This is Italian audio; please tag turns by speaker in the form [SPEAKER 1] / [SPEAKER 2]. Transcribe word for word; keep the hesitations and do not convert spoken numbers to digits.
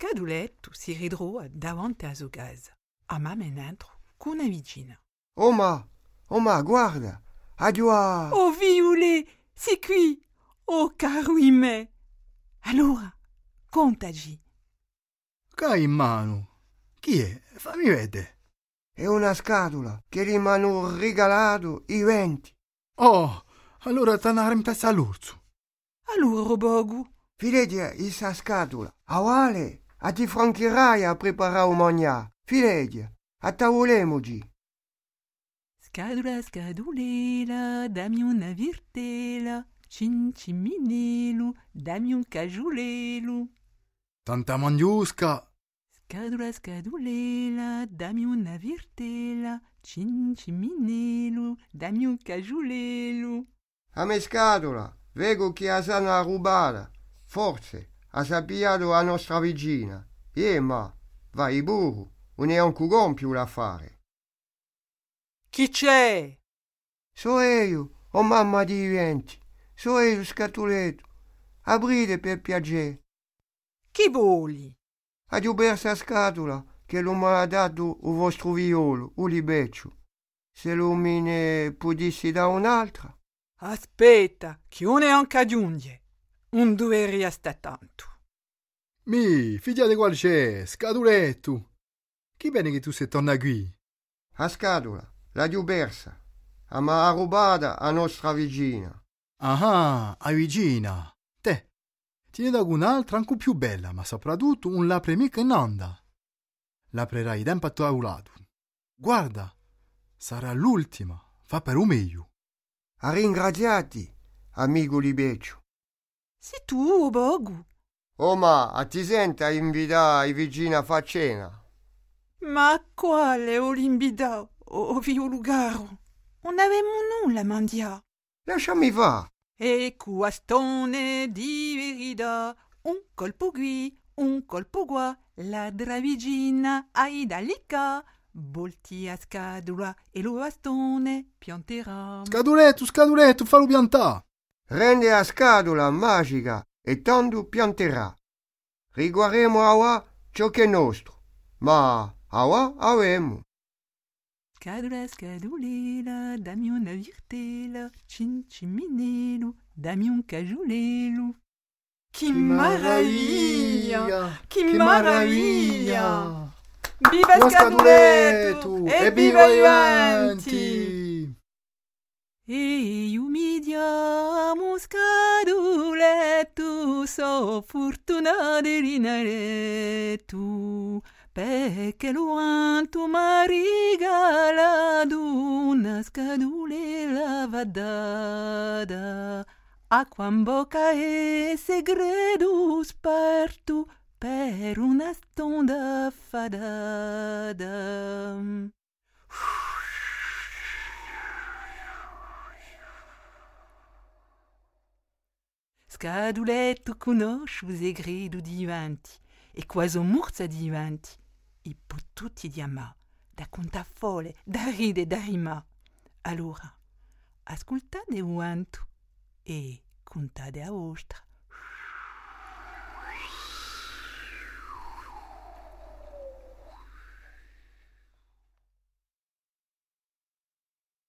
[SPEAKER 1] Scaduletto si ridrò davanti a suo casa, a mammenentro con una vicina.
[SPEAKER 2] Oma, Oma, guarda, addio.
[SPEAKER 1] Oh Violet, c'est qui? Oh caro in me. Allora, contaci.
[SPEAKER 3] Che hai in mano? Chi è? Fammi vedere.
[SPEAKER 2] È una scatola che gli hanno regalato i venti.
[SPEAKER 3] Oh, allora t'anarem a l'orso.
[SPEAKER 1] Allora, Bogu.
[SPEAKER 2] Filedia, questa scatola. A quale? A ti francherai a preparare un mangiare. Filedia, a tavolemoci.
[SPEAKER 1] Scadula, scadulela, dammi una virtela, cinciminelu, dammi un cajulelu.
[SPEAKER 3] Tanta mangiusca.
[SPEAKER 1] Scadula, scadulela, dammi una virtela, cinciminelu, dammi un cajulelu.
[SPEAKER 2] A me scatola, vedo che ha sana rubata. Forse, ha sappiato la nostra vicina. E ma, vai burro, non è un cugon più da fare.
[SPEAKER 1] Chi c'è?
[SPEAKER 2] So io, oh mamma di venti, so io scatoletto. Aprite per piacere.
[SPEAKER 1] Chi voli?
[SPEAKER 2] Ha giubersa la scatola che lo mi ha dato il vostro violo, un libeccio. Se lo me ne potessi da un'altra.
[SPEAKER 1] Aspetta, che non è anche aggiunge. Un due sta tanto.
[SPEAKER 3] Mi, figlia di qual c'è, scaduletto. Chi bene che tu sei torna qui?
[SPEAKER 2] A scatola, la giubersa. Ma ha rubata a nostra vicina.
[SPEAKER 3] Ah, a vicina. Te, tieni da un'altra anche più bella, ma soprattutto un l'apre mica in onda. L'aprerai tempo a tuo lato. Guarda, sarà l'ultima, fa per un meglio.
[SPEAKER 2] A ringraziati, amico libeccio.
[SPEAKER 1] Sei tu, Bogu.
[SPEAKER 2] Oh ma, a ti senta invitare i vicini a far cena?
[SPEAKER 1] Ma quale o l'inbida o vio lugaro? Non avevamo nulla a mangiare.
[SPEAKER 2] Lasciami fa.
[SPEAKER 1] E quastone di verità, un colpo qui, un colpo qua, la dravigina ai dalica, volti a scadula e lo bastone pianterà.
[SPEAKER 3] Scaduletto, scaduletto, fallo piantà.
[SPEAKER 2] Rende la scatola magica e tanto pianterà. Riguarderemo a ciò che è nostro, ma a avemo.
[SPEAKER 1] Scadula, scadulela, dammi una virtela, cinciminelu, dammi un cajulelu. Che meraviglia! Che meraviglia! Viva Scaduletto! E viva i venti! E umidiamo Scaduletto, so fortuna dell'inaretto, perché lo anto m'ha regalato una scadulela vadada, acqua in bocca e segreto sparto per una stonda fadada. Scaduletto conosce i segreti di vanti e quasi morza di vanti e potuti di amà, da conta folle, da ride, da rima. Allora, ascoltate quanto e contate a vostra.